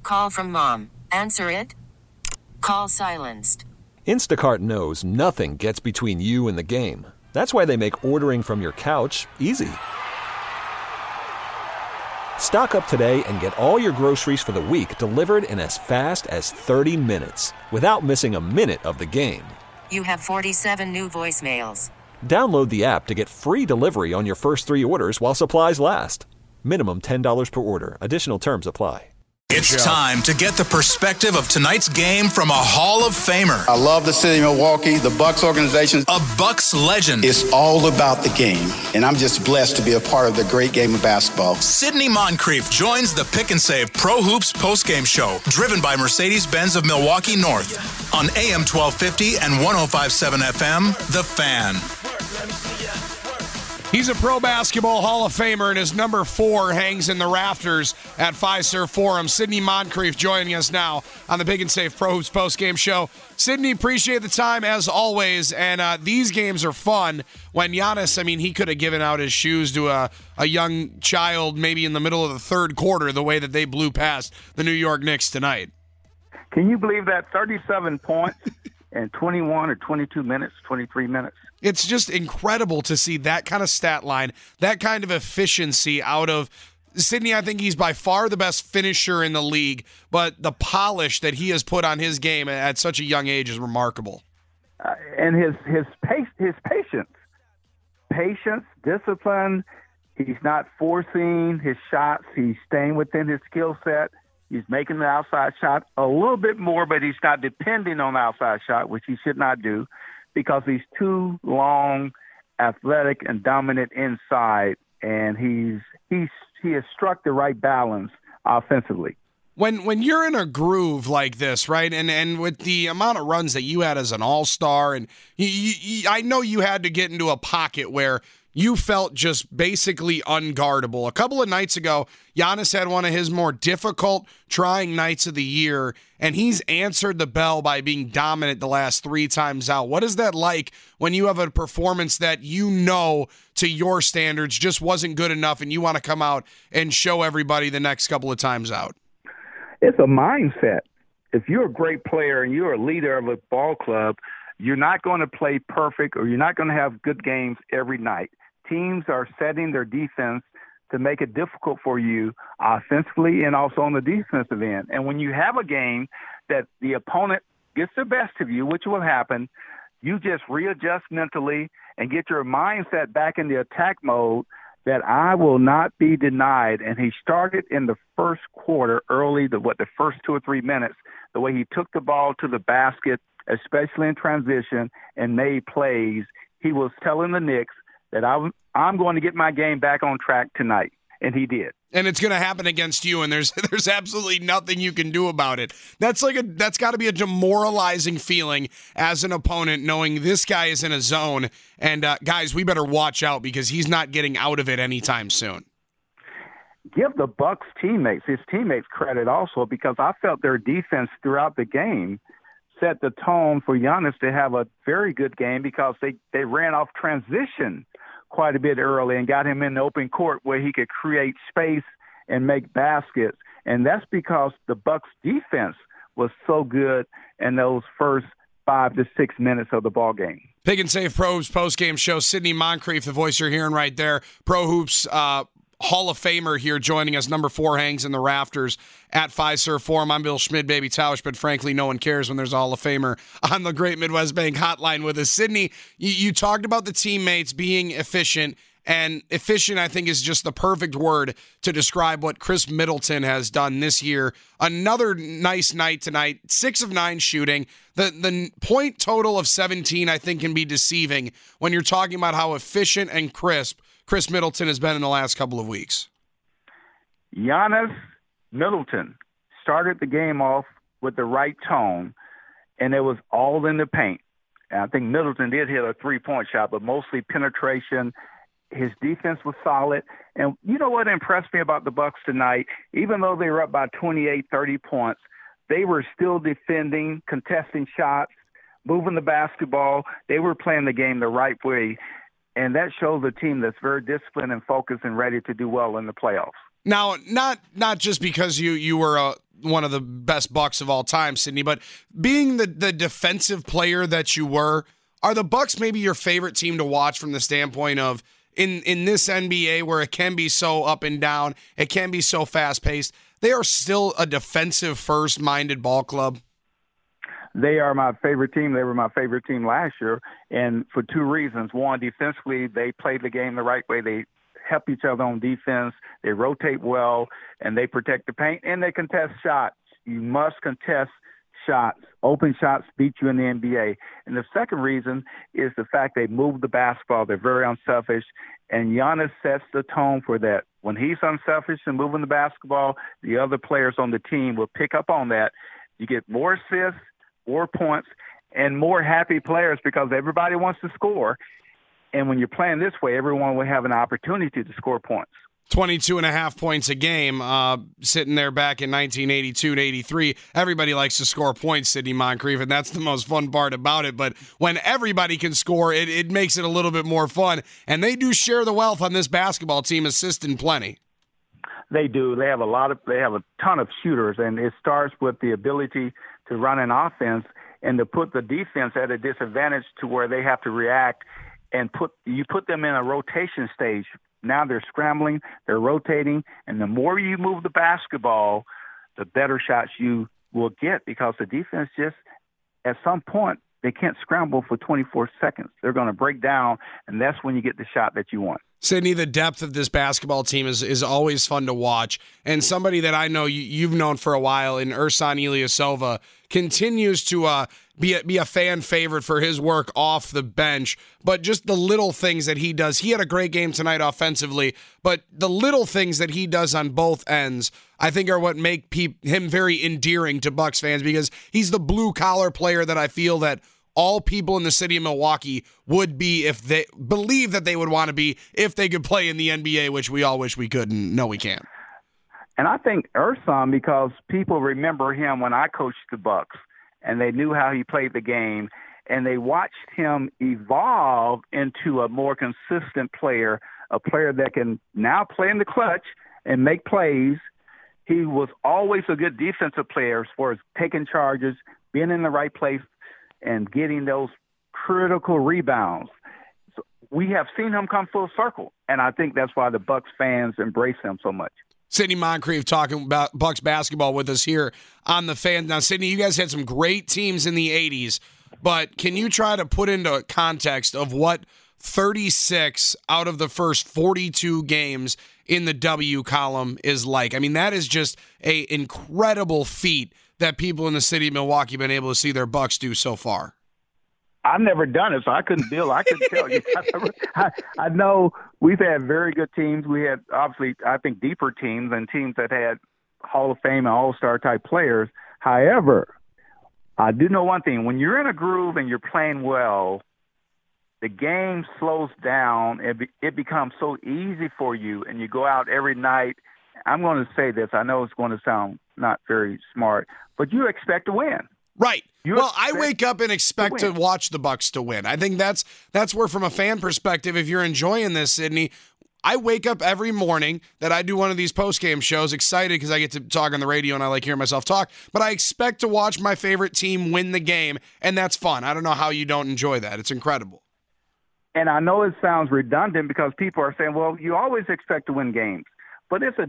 Call from mom. Answer it. Call silenced. Instacart knows nothing gets between you and the game. That's why they make ordering from your couch easy. Stock up today and get all your groceries for the week delivered in as fast as 30 minutes without missing a minute of the game. You have 47 new voicemails. Download the app to get free delivery on your first 3 orders while supplies last. Minimum $10 per order. Additional terms apply. It's time to get the perspective of tonight's game from a Hall of Famer. I love the city of Milwaukee, the Bucks organization. A Bucks legend. It's all about the game, and I'm just blessed to be a part of the great game of basketball. Sidney Moncrief joins the Pick and Save Pro Hoops postgame show, driven by Mercedes-Benz of Milwaukee North, on AM 1250 and 105.7 FM, The Fan. He's a pro basketball Hall of Famer, and his number 4 hangs in the rafters at Fiserv Forum. Sidney Moncrief joining us now on the Pick and Save Pro Hoops postgame show. Sidney, appreciate the time as always, and these games are fun. When Giannis, he could have given out his shoes to a young child maybe in the middle of the third quarter, the way that they blew past the New York Knicks tonight. Can you believe that? 37 points in 21 or 22 minutes, 23 minutes. It's just incredible to see that kind of stat line, that kind of efficiency out of Sidney. I think he's by far the best finisher in the league, but the polish that he has put on his game at such a young age is remarkable. And his patience, discipline. He's not forcing his shots. He's staying within his skill set. He's making the outside shot a little bit more, but he's not depending on the outside shot, which he should not do, because he's too long, athletic, and dominant inside, and he has struck the right balance offensively. When you're in a groove like this, right, and with the amount of runs that you had as an all-star, and I know you had to get into a pocket where you felt just basically unguardable. A couple of nights ago, Giannis had one of his more difficult, trying nights of the year, and he's answered the bell by being dominant the last 3 times out. What is that like when you have a performance that you know to your standards just wasn't good enough and you want to come out and show everybody the next couple of times out? It's a mindset. If you're a great player and you're a leader of a ball club, you're not going to play perfect, or you're not going to have good games every night. Teams are setting their defense to make it difficult for you offensively and also on the defensive end. And when you have a game that the opponent gets the best of you, which will happen, you just readjust mentally and get your mindset back in the attack mode that I will not be denied. And he started in the first quarter early, the first 2 or 3 minutes, the way he took the ball to the basket, especially in transition, and made plays. He was telling the Knicks that I'm going to get my game back on track tonight, and he did. And it's going to happen against you, and there's absolutely nothing you can do about it. That's got to be a demoralizing feeling as an opponent, knowing this guy is in a zone, and guys, we better watch out because he's not getting out of it anytime soon. Give the Bucks his teammates credit also, because I felt their defense throughout the game set the tone for Giannis to have a very good game, because they ran off transition quite a bit early and got him in the open court where he could create space and make baskets. And that's because the Bucks defense was so good in those first 5 to 6 minutes of the ball game. Pick and Save Pro Hoops postgame show. Sidney Moncrief, the voice you're hearing right there. Pro Hoops Hall of Famer here joining us. Number 4 hangs in the rafters at Fiserv Forum. I'm Bill Schmid, baby Tausch, but frankly, no one cares when there's a Hall of Famer on the Great Midwest Bank Hotline with us. Sidney, you talked about the teammates being efficient, and efficient, I think, is just the perfect word to describe what Chris Middleton has done this year. Another nice night tonight, 6 of 9 shooting. The point total of 17, I think, can be deceiving when you're talking about how efficient and crisp Chris Middleton has been in the last couple of weeks. Giannis Middleton started the game off with the right tone, and it was all in the paint. And I think Middleton did hit a 3-point shot, but mostly penetration. His defense was solid. And you know what impressed me about the Bucks tonight? Even though they were up by 28, 30 points, they were still defending, contesting shots, moving the basketball. They were playing the game the right way. And that shows a team that's very disciplined and focused and ready to do well in the playoffs. Now, not just because you were one of the best Bucks of all time, Sydney. But being the defensive player that you were, are the Bucks maybe your favorite team to watch from the standpoint of in this NBA where it can be so up and down, it can be so fast-paced, they are still a defensive first-minded ball club? They are my favorite team. They were my favorite team last year, and for two reasons. One, defensively, they played the game the right way. They help each other on defense. They rotate well, and they protect the paint, and they contest shots. You must contest shots. Open shots beat you in the NBA. And the second reason is the fact they move the basketball. They're very unselfish, and Giannis sets the tone for that. When he's unselfish and moving the basketball, the other players on the team will pick up on that. You get more assists, more points, and more happy players because everybody wants to score. And when you're playing this way, everyone will have an opportunity to score points. 22.5 points a game, sitting there back in 1982 to 83. Everybody likes to score points, Sidney Moncrief, and that's the most fun part about it. But when everybody can score, it makes it a little bit more fun. And they do share the wealth on this basketball team, assisting plenty. They do. They have a ton of shooters, and it starts with the ability to run an offense and to put the defense at a disadvantage to where they have to react and you put them in a rotation stage. Now they're scrambling, they're rotating, and the more you move the basketball, the better shots you will get because the defense just, at some point, they can't scramble for 24 seconds. They're going to break down, and that's when you get the shot that you want. Sydney, the depth of this basketball team is always fun to watch. And somebody that I know you've known for a while in Ersan Ilyasova continues to be a fan favorite for his work off the bench. But just the little things that he does. He had a great game tonight offensively, but the little things that he does on both ends, I think, are what make him very endearing to Bucks fans because he's the blue-collar player that I feel that all people in the city of Milwaukee would be if they believe that they would want to be if they could play in the NBA, which we all wish we could, and no, we can't. And I think Ersan, because people remember him when I coached the Bucks, and they knew how he played the game, and they watched him evolve into a more consistent player, a player that can now play in the clutch and make plays. He was always a good defensive player as far as taking charges, being in the right place, and getting those critical rebounds. So we have seen him come full circle, and I think that's why the Bucks fans embrace him so much. Sidney Moncrief talking about Bucks basketball with us here on The Fan. Now, Sidney, you guys had some great teams in the 80s, but can you try to put into context of what 36 out of the first 42 games in the W column is like? I mean, that is just an incredible feat that people in the city of Milwaukee have been able to see their Bucks do so far. I've never done it, so I couldn't tell you. I know we've had very good teams. We had, obviously, I think, deeper teams and teams that had Hall of Fame and All-Star type players. However, I do know one thing. When you're in a groove and you're playing well, the game slows down. It becomes so easy for you, and you go out every night. I'm going to say this. I know it's going to sound not very smart, but you expect to win. Right. Well, I wake up and expect to watch the Bucks to win. I think that's where, from a fan perspective, if you're enjoying this, Sydney, I wake up every morning that I do one of these post-game shows excited because I get to talk on the radio and I like hearing myself talk, but I expect to watch my favorite team win the game, and that's fun. I don't know how you don't enjoy that. It's incredible. And I know it sounds redundant because people are saying, well, you always expect to win games. But you're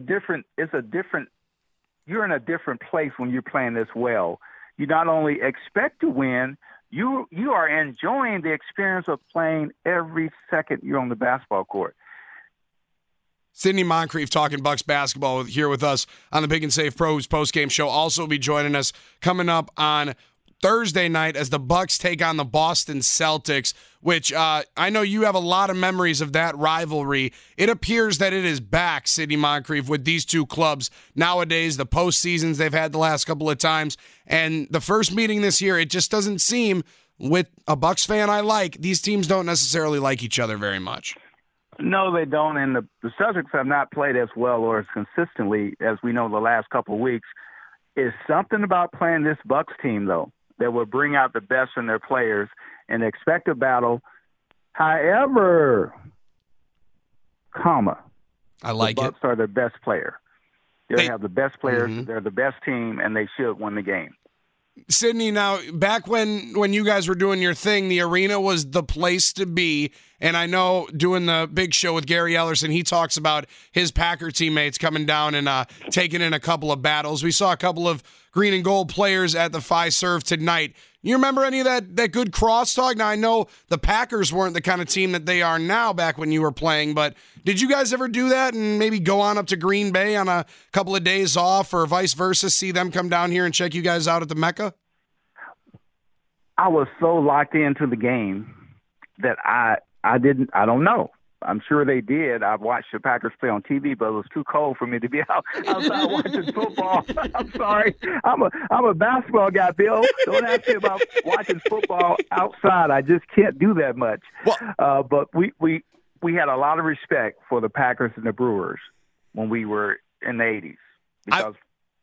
in a different place when you're playing this well. You not only expect to win, you are enjoying the experience of playing every second you're on the basketball court. Sidney Moncrief talking Bucks basketball here with us on the Pick and Save Pros postgame show. Also will be joining us coming up on Thursday night as the Bucks take on the Boston Celtics, which I know you have a lot of memories of that rivalry. It appears that it is back, Sidney Moncrief, with these two clubs nowadays, the postseasons they've had the last couple of times. And the first meeting this year, it just doesn't seem, with a Bucks fan I like, these teams don't necessarily like each other very much. No, they don't. And the Celtics have not played as well or as consistently as we know the last couple of weeks. It's something about playing this Bucks team, though, that will bring out the best in their players and expect a battle. However, I like the Bucks are their best player. They have the best players. They're the best team, and they should win the game. Sydney, now, back when you guys were doing your thing, the arena was the place to be. And I know doing the big show with Gary Ellerson, he talks about his Packer teammates coming down and taking in a couple of battles. We saw a couple of green and gold players at the Fiserv tonight. You remember any of that good crosstalk? Now, I know the Packers weren't the kind of team that they are now back when you were playing, but did you guys ever do that and maybe go on up to Green Bay on a couple of days off or vice versa, see them come down here and check you guys out at the Mecca? I was so locked into the game that I don't know. I'm sure they did. I've watched the Packers play on TV, but it was too cold for me to be outside watching football. I'm sorry. I'm a basketball guy, Bill. Don't ask me about watching football outside. I just can't do that much. Well, but we had a lot of respect for the Packers and the Brewers when we were in the 80s because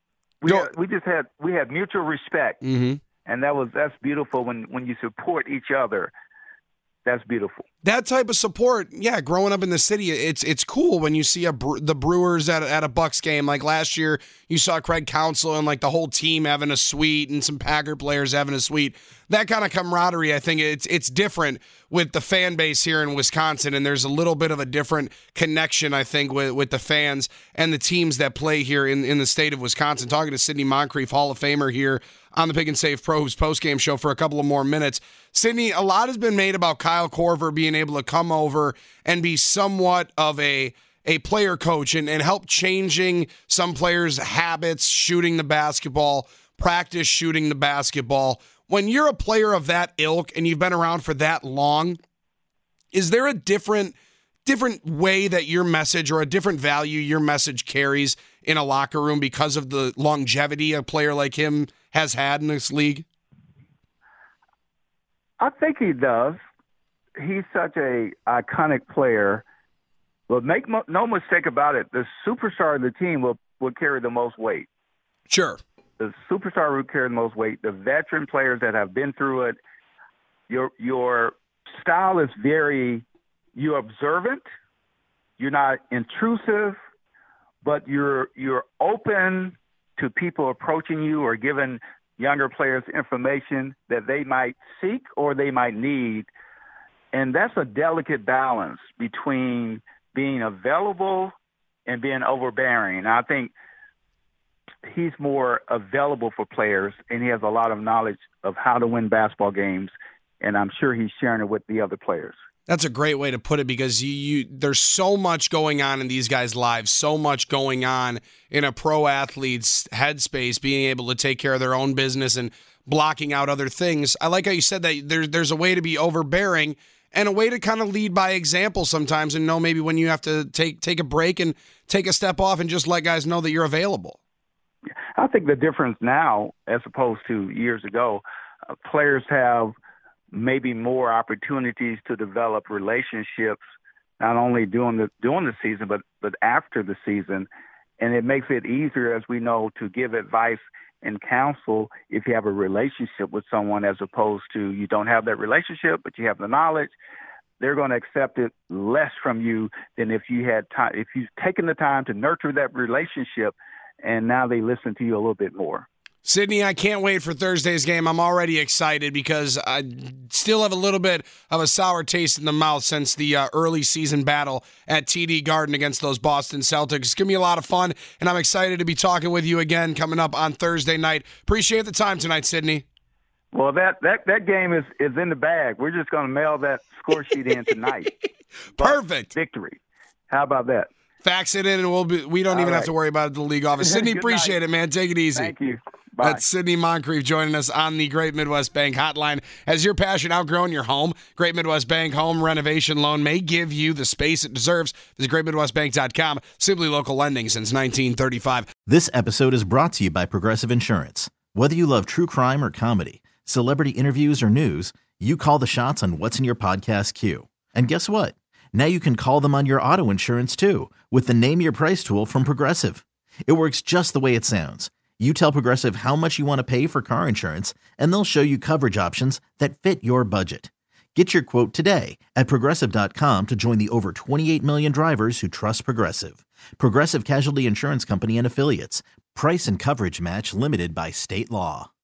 we had mutual respect, and that's beautiful when you support each other. That's beautiful. That type of support, yeah, growing up in the city, it's cool when you see the Brewers at a Bucks game. Like last year, you saw Craig Counsell and like the whole team having a suite and some Packer players having a suite. That kind of camaraderie, I think it's different with the fan base here in Wisconsin, and there's a little bit of a different connection, I think, with the fans and the teams that play here in the state of Wisconsin. Talking to Sidney Moncrief, Hall of Famer here on the Pick and Save Pro Hoops postgame show for a couple of more minutes. Sidney, a lot has been made about Kyle Korver being able to come over and be somewhat of a player coach and help changing some players' habits, shooting the basketball, practice shooting the basketball. When you're a player of that ilk and you've been around for that long, is there a different way that your message or a different value your message carries in a locker room because of the longevity a player like him has had in this league? I think he does. He's such a iconic player. But make no mistake about it, the superstar of the team will carry the most weight. Sure. The superstar will carry the most weight. The veteran players that have been through it, your style is you're observant, you're not intrusive, but you're open to people approaching you or giving younger players information that they might seek or they might need. And that's a delicate balance between being available and being overbearing. I think he's more available for players, and he has a lot of knowledge of how to win basketball games, and I'm sure he's sharing it with the other players. That's a great way to put it because there's so much going on in these guys' lives, so much going on in a pro athlete's headspace, being able to take care of their own business and blocking out other things. I like how you said that there's a way to be overbearing and a way to kind of lead by example sometimes and know maybe when you have to take a break and take a step off and just let guys know that you're available. I think the difference now, as opposed to years ago, players have maybe more opportunities to develop relationships, not only during the season, but after the season. And it makes it easier, as we know, to give advice and counsel if you have a relationship with someone, as opposed to you don't have that relationship, but you have the knowledge. They're going to accept it less from you than if you had time, if you've taken the time to nurture that relationship, and now they listen to you a little bit more. Sidney, I can't wait for Thursday's game. I'm already excited because I still have a little bit of a sour taste in the mouth since the early season battle at TD Garden against those Boston Celtics. It's going to be a lot of fun, and I'm excited to be talking with you again coming up on Thursday night. Appreciate the time tonight, Sidney. Well, that game is in the bag. We're just going to mail that score sheet in tonight. Perfect. Victory. How about that? Fax it in, and we don't even have to worry about it at the league office. Sidney, appreciate it, man. Take it easy. Thank you. Bye. That's Sidney Moncrief joining us on the Great Midwest Bank Hotline. Has your passion outgrown your home? Great Midwest Bank Home Renovation Loan may give you the space it deserves. Visit GreatMidwestBank.com. Simply local lending since 1935. This episode is brought to you by Progressive Insurance. Whether you love true crime or comedy, celebrity interviews or news, you call the shots on what's in your podcast queue. And guess what? Now you can call them on your auto insurance too with the Name Your Price tool from Progressive. It works just the way it sounds. You tell Progressive how much you want to pay for car insurance, and they'll show you coverage options that fit your budget. Get your quote today at Progressive.com to join the over 28 million drivers who trust Progressive. Progressive Casualty Insurance Company and Affiliates. Price and coverage match limited by state law.